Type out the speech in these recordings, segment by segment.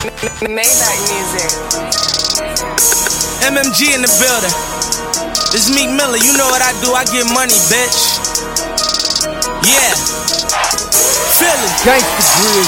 Maybach music. MMG in the building. This Meek Miller, you know what I do, I get money, bitch. Yeah. Philly. Gangsta grill,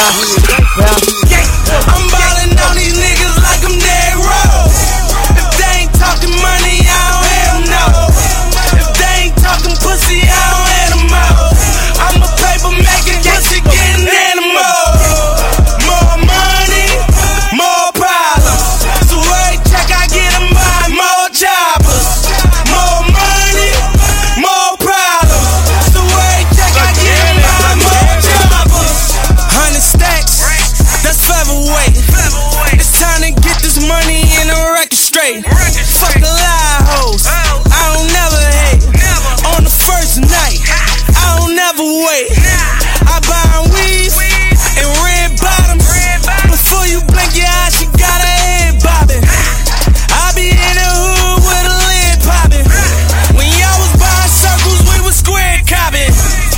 gangsta. I'm ballin' on these niggas like I'm dead row. If they ain't talking money, I don't hear them, no. If they ain't talking pussy, I don't hear them, no. I'm a paper making pussy getting animal. More money, more problems. So every check I get, I'm buying more choppers. More money, more problems. So every check I get, I'm buying more choppers. 100 stacks, that's featherweight. It's time to get this money in a record straight. Fuck the lie hoes, I don't never hate. On the first night, I don't never wait. I buy weed and red bottoms. Before you blink your eyes, she got her head bobbing. I be in the hood with a lid popping. When y'all was buying circles, we was square copping.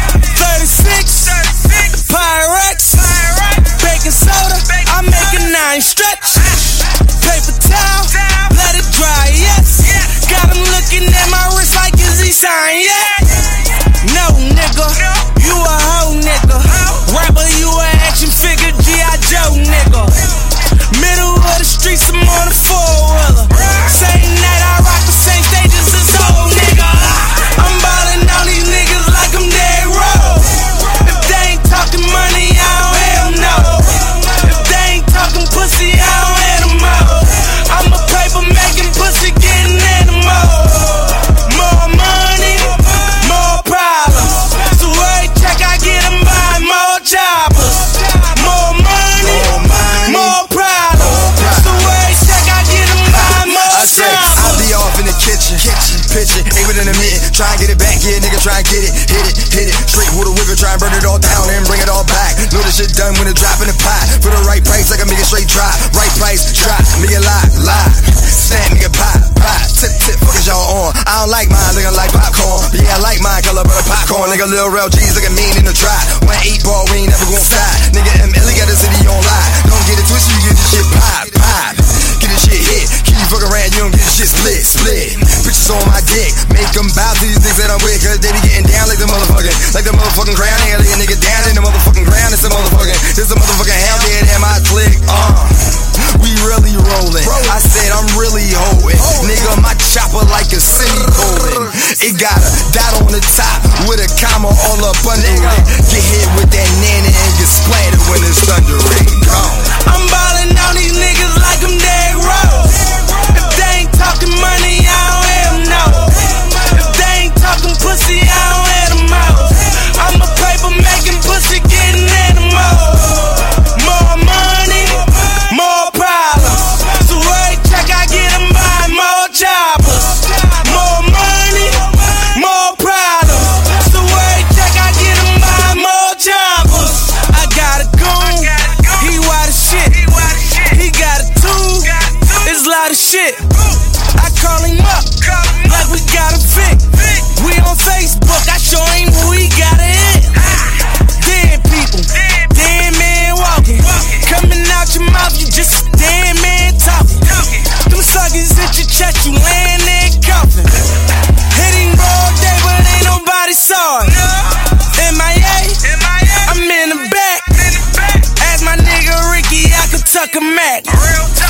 36, Pyrex, baking soda, I make a 9 stretch. Paper towel, let it dry, yes. Got him looking at my wrist like, is he signed yet? No, nigga, you a hoe, nigga. Rapper, you a action figure, G.I. Joe, nigga. Middle of the streets, I'm on a 4-wheeler. Same night I rock the same stages as old nigga. I'm ballin' on these niggas like I'm dead row. If they ain't talking money, I don't hear them, no. If they ain't talking pussy, I don't hear them, no. I'm a paper making pussy getting animal. More money, more problems. So every check I get, I'm buying more choppers. More money, more problems. So every check I get, I'm buying more choppers. I'll be off in the kitchen, pitching, ain't within a minute. Try and get it back, yeah, nigga, try and get it, hit it. Straight with a wiggle, try and burn it all down and bring it all back. Know this shit done when it drop in the pot. For the right price, I can make it straight drop. Right price, drop, nigga lie. Snap, nigga, pop. Tip, fuck is y'all on? I don't like mine, nigga, like popcorn. But yeah, I like mine, color butter popcorn. Nigga, Lil Rel G's looking mean in the dry. 1 8 ball, we ain't never gon' stop. Nigga, ML got the city on live. Don't get it twisted, you get this shit pop. Get this shit hit. Keep you fucking around, you don't get this shit split. Bitches on my dick, make them bow to these things that I'm with. Cause they be getting down like the motherfucking ground. They lay a nigga down in the motherfucking ground. This a motherfucking hell dead in my click. We really rolling. I said I'm really holding. Nigga, my chopper like a city golden. It got a dot on the top with a comma all up under it. Get hit with that nana and get splattered when it's thundering. I'm ballin' on these niggas like I'm dead row. If they ain't talking money, I don't hear them, no. If they ain't talking pussy, I don't hear them, no. I'm a paper making pussy getting animal. More money, more problems. So every check I get, I'm buying more choppers. More money, more problems. So every check I get, I'm buying more choppers. I got a goon, he wild as shit. He got a tool, it's a lot of shit. I call him up, like we got a fit. We on Facebook, I show him who he got it hit. Dead people, dead man walking. Coming out your mouth, you just a dead man talking. Them suckers hit your chest, you laying there coughing. Hitting broad day, but ain't nobody saw it. MIA, I'm in the back. Ask my nigga Ricky, I could tuck a Mac.